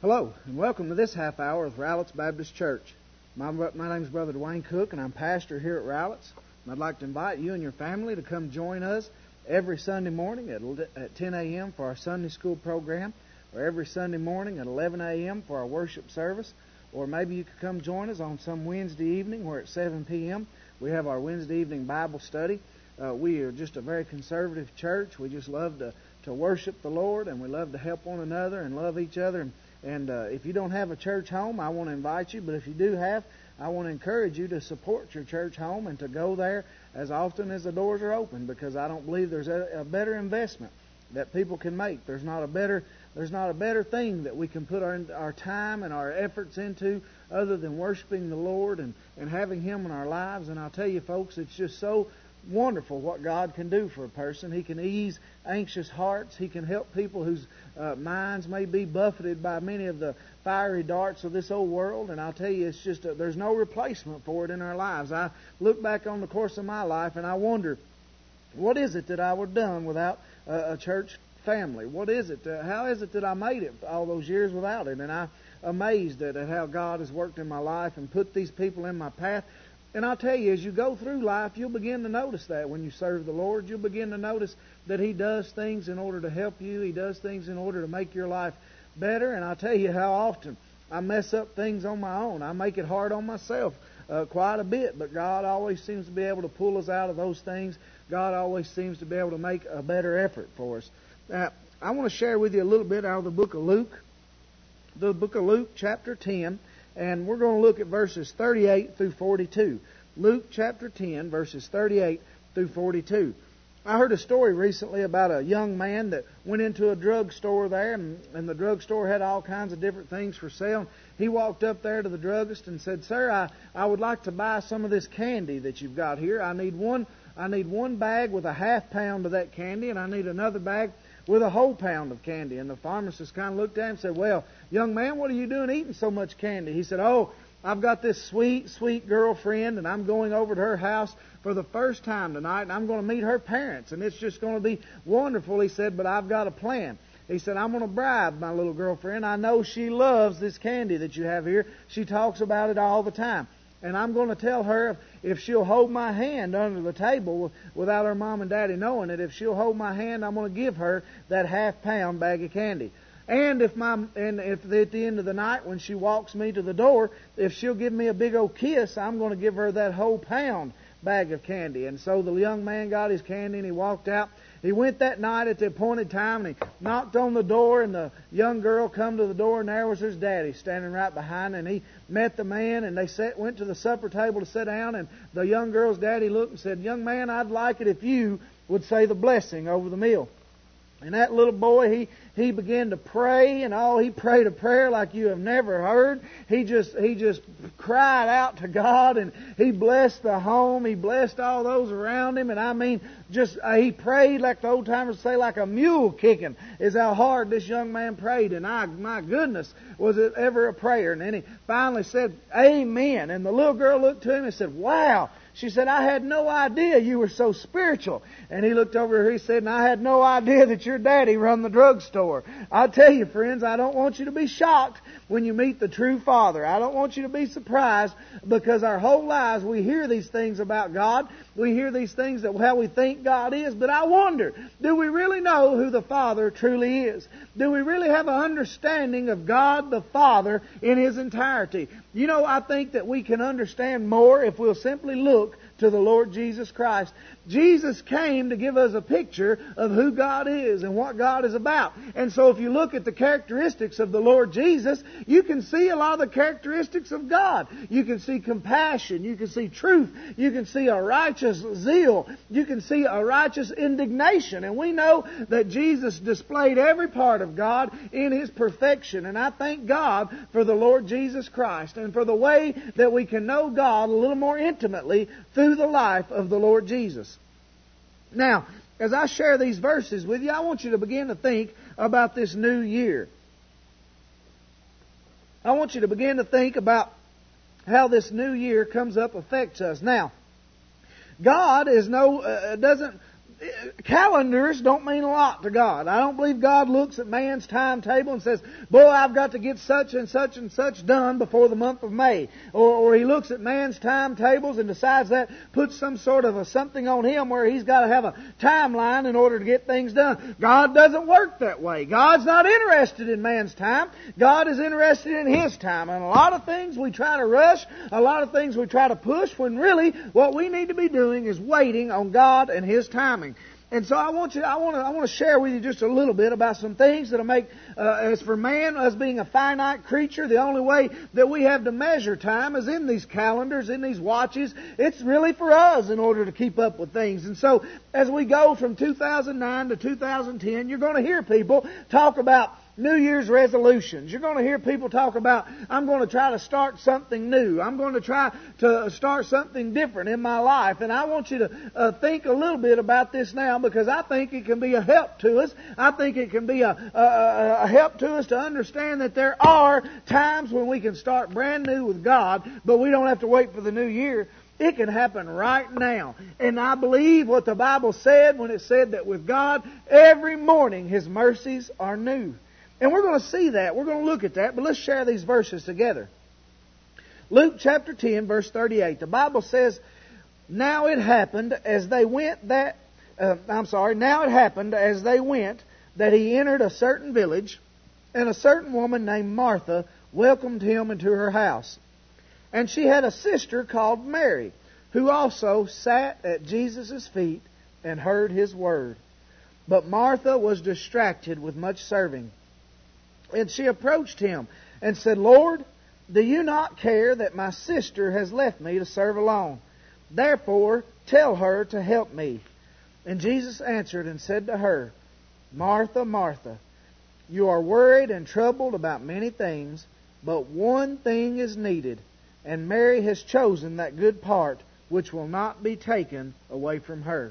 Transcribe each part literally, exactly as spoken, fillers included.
Hello, and welcome to this half hour of Rowlett's Baptist Church. My, my name is Brother Dwayne Cook, and I'm pastor here at Rowlett's. And I'd like to invite you and your family to come join us every Sunday morning at, at ten a.m. for our Sunday school program, or every Sunday morning at eleven a.m. for our worship service, or maybe you could come join us on some Wednesday evening where at seven p.m. we have our Wednesday evening Bible study. Uh, we are just a very conservative church. We just love to, to worship the Lord, and we love to help one another and love each other. And, and uh, if you don't have a church home, I want to invite you. But if you do have, I want to encourage you to support your church home and to go there as often as the doors are open, because I don't believe there's a, a better investment that people can make. There's not a better there's not a better thing that we can put our our time and our efforts into other than worshiping the Lord and, and having Him in our lives. And I'll tell you, folks, it's just so wonderful what God can do for a person. He can ease anxious hearts. He can help people whose uh, minds may be buffeted by many of the fiery darts of this old world. And I'll tell you, it's just a, there's no replacement for it in our lives. I look back on the course of my life and I wonder, what is it that I would have done without a, a church family? What is it? Uh, how is it that I made it all those years without it? And I'm amazed at, at how God has worked in my life and put these people in my path. And I'll tell you, as you go through life, you'll begin to notice that when you serve the Lord. You'll begin to notice that He does things in order to help you. He does things in order to make your life better. And I'll tell you how often I mess up things on my own. I make it hard on myself uh, quite a bit. But God always seems to be able to pull us out of those things. God always seems to be able to make a better effort for us. Now, I want to share with you a little bit out of the book of Luke. The book of Luke, chapter ten. And we're going to look at verses thirty-eight through forty-two. Luke chapter ten, verses thirty-eight through forty-two. I heard a story recently about a young man that went into a drugstore there, and, and the drugstore had all kinds of different things for sale. He walked up there to the druggist and said, "Sir, I, I would like to buy some of this candy that you've got here. I need one I need one bag with a half pound of that candy, and I need another bag with a whole pound of candy." And the pharmacist kind of looked at him and said, "Well, young man, what are you doing eating so much candy?" He said, "Oh, I've got this sweet, sweet girlfriend, and I'm going over to her house for the first time tonight, and I'm going to meet her parents, and it's just going to be wonderful." He said, "But I've got a plan." He said, "I'm going to bribe my little girlfriend. I know she loves this candy that you have here. She talks about it all the time. And I'm going to tell her if she'll hold my hand under the table without her mom and daddy knowing it, if she'll hold my hand, I'm going to give her that half pound bag of candy. And if my and if at the end of the night when she walks me to the door, if she'll give me a big old kiss, I'm going to give her that whole pound bag of candy." And so the young man got his candy and he walked out. He went that night at the appointed time and he knocked on the door, and the young girl come to the door, and there was his daddy standing right behind, and he met the man, and they sat, went to the supper table to sit down, and the young girl's daddy looked and said, "Young man, I'd like it if you would say the blessing over the meal." And that little boy, he, he began to pray, and oh, he prayed a prayer like you have never heard. He just he just cried out to God, and he blessed the home. He blessed all those around him, and I mean, just uh, he prayed like the old timers say, like a mule kicking, is how hard this young man prayed. And I, my goodness, was it ever a prayer? And then he finally said, "Amen." And the little girl looked to him and said, "Wow." She said, "I had no idea you were so spiritual." And he looked over her, he said, "And I had no idea that your daddy run the drugstore." I tell you, friends, I don't want you to be shocked when you meet the true Father. I don't want you to be surprised, because our whole lives we hear these things about God. We hear these things that how we think God is. But I wonder, do we really know who the Father truly is? Do we really have an understanding of God the Father in His entirety? You know, I think that we can understand more if we'll simply look to the Lord Jesus Christ. Jesus came to give us a picture of who God is and what God is about. And so if you look at the characteristics of the Lord Jesus, you can see a lot of the characteristics of God. You can see compassion. You can see truth. You can see a righteous zeal. You can see a righteous indignation. And we know that Jesus displayed every part of God in His perfection. And I thank God for the Lord Jesus Christ and for the way that we can know God a little more intimately through the life of the Lord Jesus. Now, as I share these verses with you, I want you to begin to think about this new year. I want you to begin to think about how this new year comes up affects us. Now, God is no uh, doesn't calendars don't mean a lot to God. I don't believe God looks at man's timetable and says, boy, I've got to get such and such and such done before the month of May. Or, or He looks at man's timetables and decides that puts some sort of a something on him where he's got to have a timeline in order to get things done. God doesn't work that way. God's not interested in man's time. God is interested in His time. And a lot of things we try to rush, a lot of things we try to push, when really what we need to be doing is waiting on God and His timing. And so I want you, I want to, I want to share with you just a little bit about some things that'll make, uh, as for man, us being a finite creature, the only way that we have to measure time is in these calendars, in these watches. It's really for us in order to keep up with things. And so as we go from two thousand nine to two thousand ten, you're going to hear people talk about New Year's resolutions. You're going to hear people talk about, I'm going to try to start something new. I'm going to try to start something different in my life. And I want you to uh, think a little bit about this now, because I think it can be a help to us. I think it can be a, a, a help to us to understand that there are times when we can start brand new with God, but we don't have to wait for the new year. It can happen right now. And I believe what the Bible said when it said that with God, every morning His mercies are new. And we're going to see that. We're going to look at that. But let's share these verses together. Luke chapter ten, verse thirty-eight. The Bible says, Now it happened as they went that... Uh, I'm sorry. Now it happened as they went that He entered a certain village, and a certain woman named Martha welcomed Him into her house. And she had a sister called Mary, who also sat at Jesus' feet and heard His word. But Martha was distracted with much serving. And she approached Him and said, Lord, do you not care that my sister has left me to serve alone? Therefore, tell her to help me. And Jesus answered and said to her, Martha, Martha, you are worried and troubled about many things, but one thing is needed, and Mary has chosen that good part which will not be taken away from her.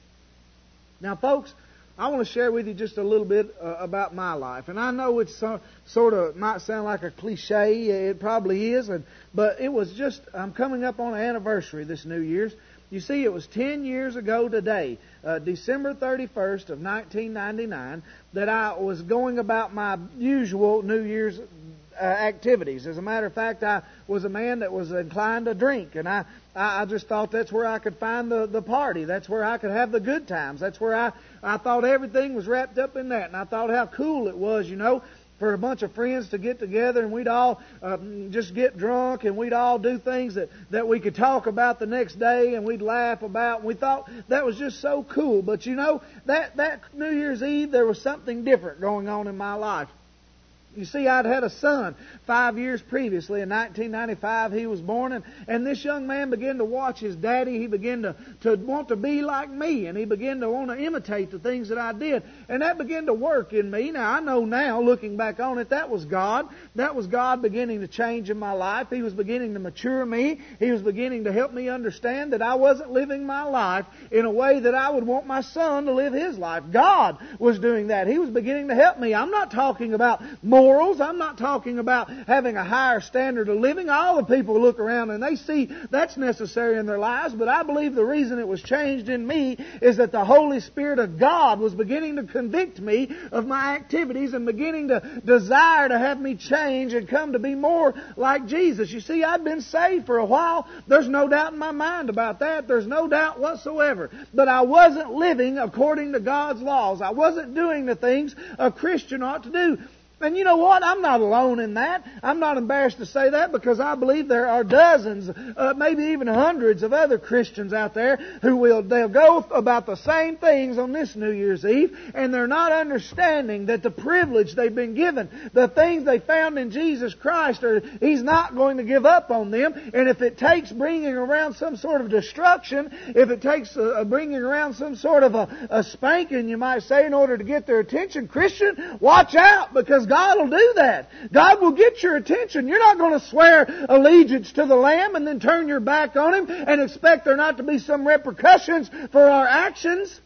Now, folks, I want to share with you just a little bit uh, about my life. And I know it's so, sort of might sound like a cliche. It probably is. And, but it was just, I'm coming up on an anniversary this New Year's. You see, it was ten years ago today, uh, December thirty-first of nineteen ninety-nine, that I was going about my usual New Year's uh, activities. As a matter of fact, I was a man that was inclined to drink, and I, I, I just thought that's where I could find the, the party. That's where I could have the good times. That's where I, I thought everything was wrapped up in that, and I thought how cool it was, you know, for a bunch of friends to get together and we'd all uh, just get drunk and we'd all do things that, that we could talk about the next day and we'd laugh about. And we thought that was just so cool. But you know, that, that New Year's Eve, there was something different going on in my life. You see, I'd had a son five years previously. In nineteen ninety-five, he was born. And, and this young man began to watch his daddy. He began to, to want to be like me. And he began to want to imitate the things that I did. And that began to work in me. Now, I know now, looking back on it, that was God. That was God beginning to change in my life. He was beginning to mature me. He was beginning to help me understand that I wasn't living my life in a way that I would want my son to live his life. God was doing that. He was beginning to help me. I'm not talking about more morals. I'm not talking about having a higher standard of living. All the people look around and they see that's necessary in their lives, but I believe the reason it was changed in me is that the Holy Spirit of God was beginning to convict me of my activities and beginning to desire to have me change and come to be more like Jesus. You see, I'd been saved for a while. There's no doubt in my mind about that. There's no doubt whatsoever. But I wasn't living according to God's laws. I wasn't doing the things a Christian ought to do. And you know what? I'm not alone in that. I'm not embarrassed to say that because I believe there are dozens, uh, maybe even hundreds of other Christians out there who will, they'll go about the same things on this New Year's Eve, and they're not understanding that the privilege they've been given, the things they found in Jesus Christ, are, He's not going to give up on them. And if it takes bringing around some sort of destruction, if it takes uh, bringing around some sort of a, a spanking, you might say, in order to get their attention, Christian, watch out, because God will do that. God will get your attention. You're not going to swear allegiance to the Lamb and then turn your back on Him and expect there not to be some repercussions for our actions.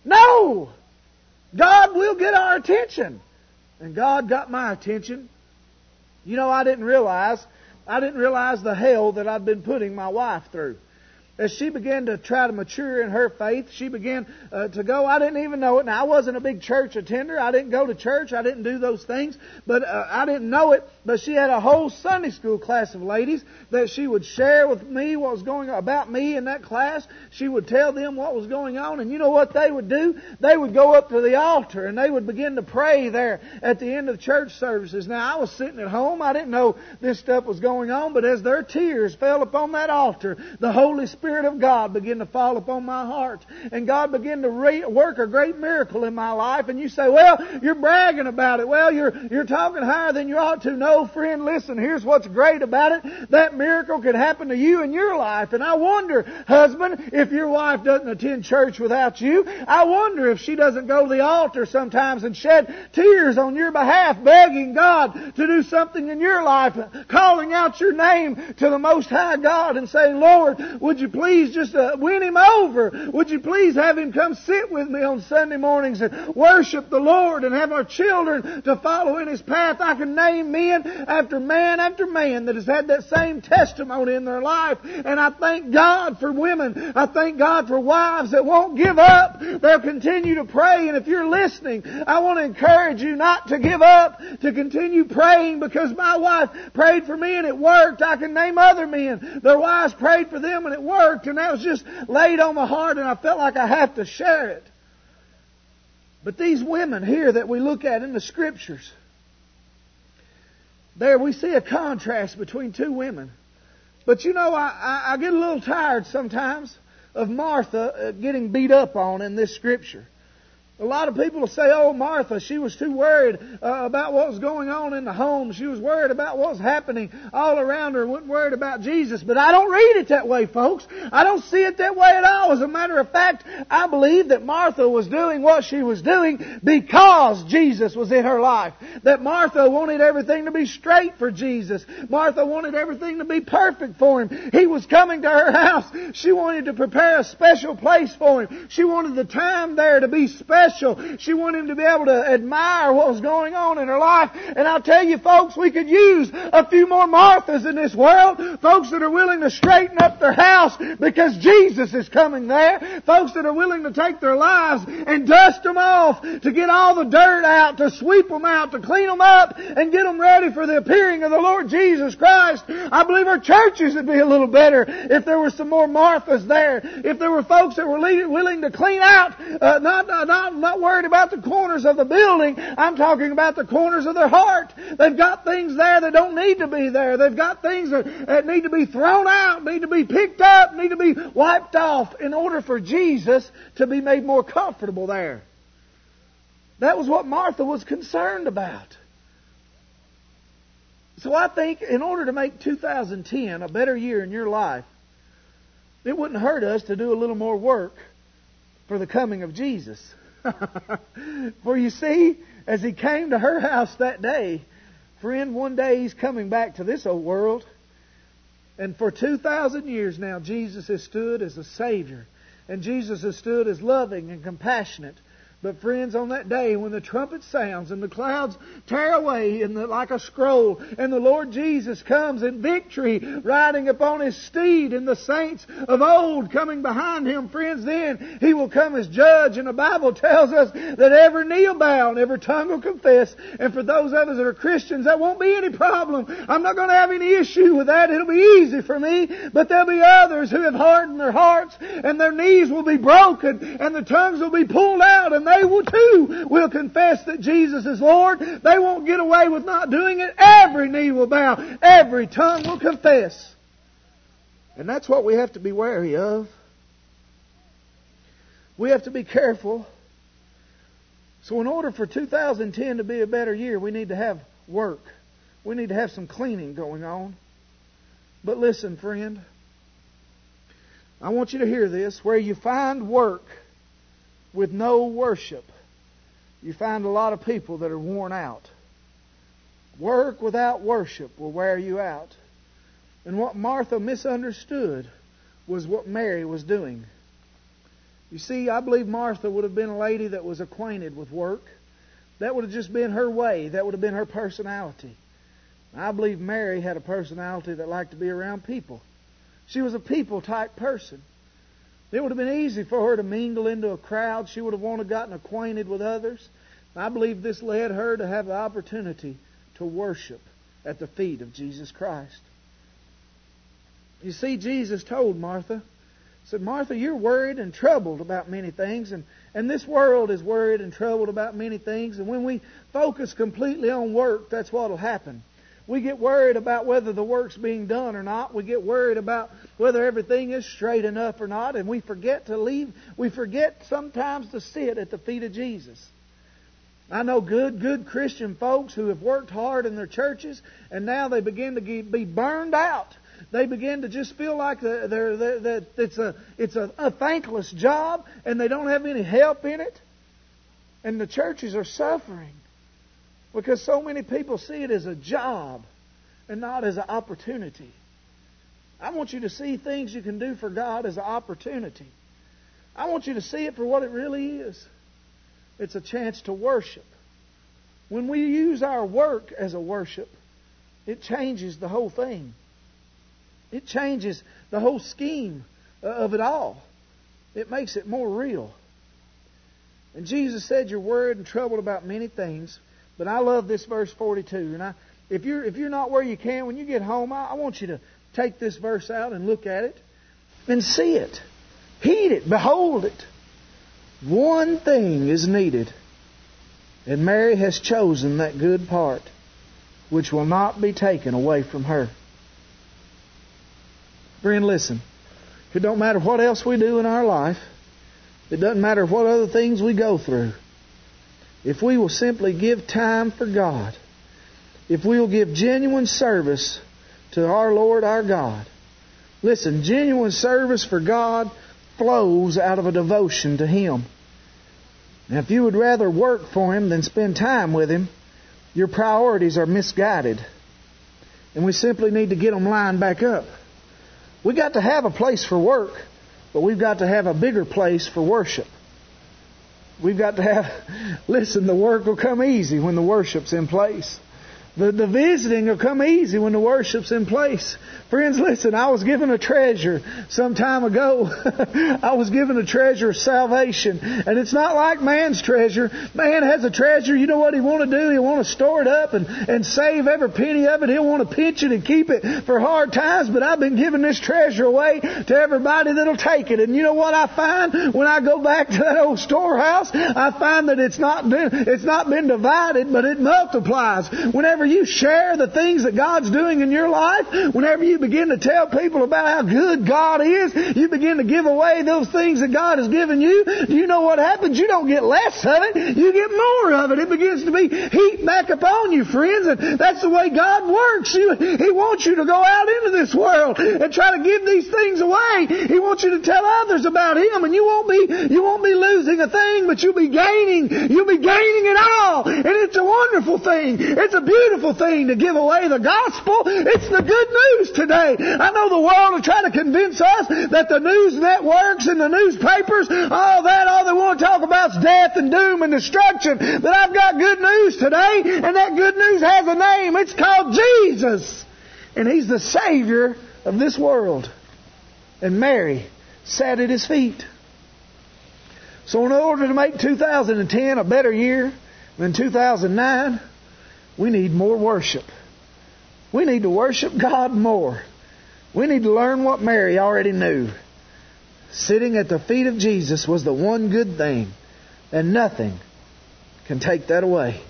No! God will get our attention. And God got my attention. You know, I didn't realize, I didn't realize the hell that I'd been putting my wife through. as she began to try to mature in her faith, she began uh, to go. I didn't even know it. Now, I wasn't a big church attender. I didn't go to church. I didn't do those things. But uh, I didn't know it. But she had a whole Sunday school class of ladies that she would share with me what was going on about me in that class. She would tell them what was going on. And you know what they would do? They would go up to the altar and they would begin to pray there at the end of church services. Now, I was sitting at home. I didn't know this stuff was going on. But as their tears fell upon that altar, the Holy Spirit of God began to fall upon my heart. And God began to re- work a great miracle in my life. And you say, well, you're bragging about it. Well, you're, you're talking higher than you ought to. No, friend, listen, here's what's great about it. That miracle could happen to you in your life. And I wonder, husband, if your wife doesn't attend church without you, I wonder if she doesn't go to the altar sometimes and shed tears on your behalf, begging God to do something in your life, calling out your name to the Most High God and saying, Lord, would you please just uh, win him over? Would you please have him come sit with me on Sunday mornings and worship the Lord and have our children to follow in his path? I can name men after man after man that has had that same testimony in their life. And I thank God for women. I thank God for wives that won't give up. They'll continue to pray. And if you're listening, I want to encourage you not to give up, to continue praying, because my wife prayed for me and it worked. I can name other men. Their wives prayed for them and it worked. And that was just laid on my heart and I felt like I have to share it. But these women here that we look at in the Scriptures, there we see a contrast between two women. But you know, I, I, I get a little tired sometimes of Martha getting beat up on in this Scripture. A lot of people will say, oh, Martha, she was too worried uh, about what was going on in the home. She was worried about what was happening all around her, wasn't worried about Jesus. But I don't read it that way, folks. I don't see it that way at all. As a matter of fact, I believe that Martha was doing what she was doing because Jesus was in her life. That Martha wanted everything to be straight for Jesus. Martha wanted everything to be perfect for him. He was coming to her house. She wanted to prepare a special place for him. She wanted the time there to be special. She wanted him to be able to admire what was going on in her life. And I'll tell you, folks, we could use a few more Marthas in this world. Folks that are willing to straighten up their house because Jesus is coming there. Folks that are willing to take their lives and dust them off, to get all the dirt out, to sweep them out, to clean them up, and get them ready for the appearing of the Lord Jesus Christ. I believe our churches would be a little better if there were some more Marthas there. If there were folks that were willing to clean out, uh, not, uh, not I'm not worried about the corners of the building. I'm talking about the corners of their heart. They've got things there that don't need to be there. They've got things that, that need to be thrown out, need to be picked up, need to be wiped off in order for Jesus to be made more comfortable there. That was what Martha was concerned about. So I think in order to make two thousand ten a better year in your life, it wouldn't hurt us to do a little more work for the coming of Jesus. For you see, as he came to her house that day, friend, one day he's coming back to this old world. And for two thousand years now, Jesus has stood as a Savior. And Jesus has stood as loving and compassionate. But friends, on that day when the trumpet sounds and the clouds tear away in the, like a scroll, and the Lord Jesus comes in victory riding upon His steed, and the saints of old coming behind Him, friends, then He will come as judge. And the Bible tells us that every knee will bow and every tongue will confess. And for those of us that are Christians, that won't be any problem. I'm not going to have any issue with that. It'll be easy for me. But there'll be others who have hardened their hearts, and their knees will be broken, and the tongues will be pulled out, and they will too will confess that Jesus is Lord. They won't get away with not doing it. Every knee will bow. Every tongue will confess. And that's what we have to be wary of. We have to be careful. So in order for two thousand ten to be a better year, we need to have work. We need to have some cleaning going on. But listen, friend, I want you to hear this. Where you find work with no worship, you find a lot of people that are worn out. Work without worship will wear you out. And what Martha misunderstood was what Mary was doing. You see, I believe Martha would have been a lady that was acquainted with work. That would have just been her way. That would have been her personality. I believe Mary had a personality that liked to be around people. She was a people type person. It would have been easy for her to mingle into a crowd. She would have wanted to gotten acquainted with others. I believe this led her to have the opportunity to worship at the feet of Jesus Christ. You see, Jesus told Martha, said, Martha, you're worried and troubled about many things, and, and this world is worried and troubled about many things, and when we focus completely on work, that's what will happen. We get worried about whether the work's being done or not. We get worried about whether everything is straight enough or not, and we forget to leave. We forget sometimes to sit at the feet of Jesus. I know good, good Christian folks who have worked hard in their churches, and now they begin to be burned out. They begin to just feel like they're, they're, they're, that it's a it's a, a thankless job, and they don't have any help in it. And the churches are suffering because so many people see it as a job and not as an opportunity. I want you to see things you can do for God as an opportunity. I want you to see it for what it really is. It's a chance to worship. When we use our work as a worship, it changes the whole thing. It changes the whole scheme of it all. It makes it more real. And Jesus said you're worried and troubled about many things. But I love this verse forty-two. And I, if you're if you're not where you can, when you get home, I, I want you to take this verse out and look at it and see it. Heed it. Behold it. One thing is needed. And Mary has chosen that good part, which will not be taken away from her. Friend, listen. It don't matter what else we do in our life. It doesn't matter what other things we go through. If we will simply give time for God, if we will give genuine service to our Lord our God. Listen, genuine service for God flows out of a devotion to Him. Now, if you would rather work for Him than spend time with Him, your priorities are misguided. And we simply need to get them lined back up. We've got to have a place for work, but we've got to have a bigger place for worship. We've got to have, listen, the work will come easy when the worship's in place. The, the visiting will come easy when the worship's in place. Friends, listen, I was given a treasure some time ago. I was given a treasure of salvation. And it's not like man's treasure. Man has a treasure. You know what he want to do? He'll want to store it up and, and save every penny of it. He'll want to pinch it and keep it for hard times. But I've been giving this treasure away to everybody that'll take it. And you know what I find when I go back to that old storehouse? I find that it's not been, it's not been divided, but it multiplies. Whenever you share the things that God's doing in your life, whenever you begin to tell people about how good God is, you begin to give away those things that God has given you, you know what happens? You don't get less of it, you get more of it. It begins to be heaped back upon you, friends, and that's the way God works. He, he wants you to go out into this world and try to give these things away. He wants you to tell others about Him, and you won't be you won't be losing a thing, but you'll be gaining. You'll be gaining it all, and it's a wonderful thing. It's a beautiful thing to give away the gospel. It's the good news today. I know the world will try to convince us that the news networks and the newspapers, all that, all they want to talk about is death and doom and destruction. But I've got good news today, and that good news has a name. It's called Jesus. And He's the Savior of this world. And Mary sat at His feet. So in order to make two thousand ten a better year than two thousand nine, we need more worship. We need to worship God more. We need to learn what Mary already knew. Sitting at the feet of Jesus was the one good thing, and nothing can take that away.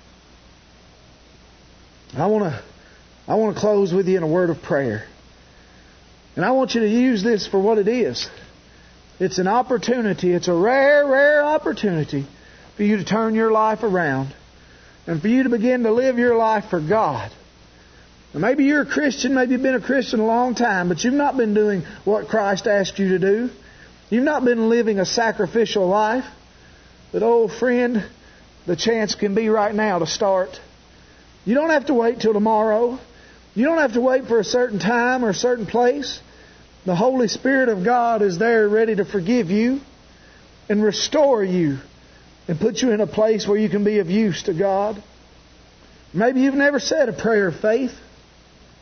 I want to I want to close with you in a word of prayer. And I want you to use this for what it is. It's an opportunity. It's a rare, rare opportunity for you to turn your life around and for you to begin to live your life for God. And maybe you're a Christian, maybe you've been a Christian a long time, but you've not been doing what Christ asked you to do. You've not been living a sacrificial life. But, oh, friend, the chance can be right now to start. You don't have to wait till tomorrow. You don't have to wait for a certain time or a certain place. The Holy Spirit of God is there ready to forgive you and restore you and put you in a place where you can be of use to God. Maybe you've never said a prayer of faith.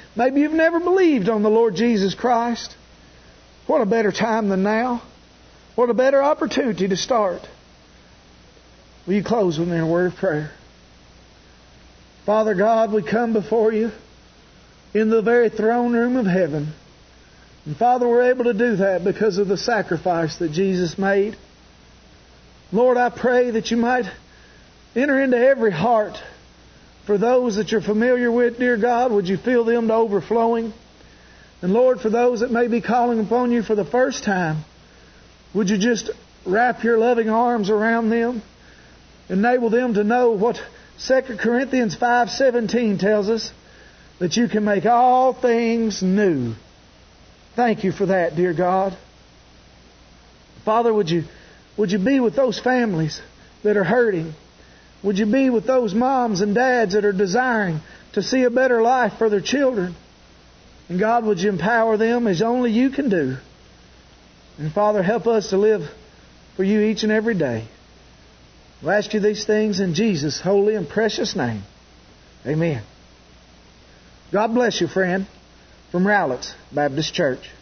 Maybe you've never believed on the Lord Jesus Christ. What a better time than now. What a better opportunity to start. Will you close with me in a word of prayer? Father God, we come before you in the very throne room of heaven. And Father, we're able to do that because of the sacrifice that Jesus made. Lord, I pray that you might enter into every heart. For those that you're familiar with, dear God, would you fill them to overflowing? And Lord, for those that may be calling upon you for the first time, would you just wrap your loving arms around them? Enable them to know what Second Corinthians five seventeen tells us, that you can make all things new. Thank you for that, dear God. Father, would you, would you be with those families that are hurting? Would you be with those moms and dads that are desiring to see a better life for their children? And God, would you empower them as only you can do? And Father, help us to live for you each and every day. We'll ask you these things in Jesus' holy and precious name. Amen. God bless you, friend, from Rowlett's Baptist Church.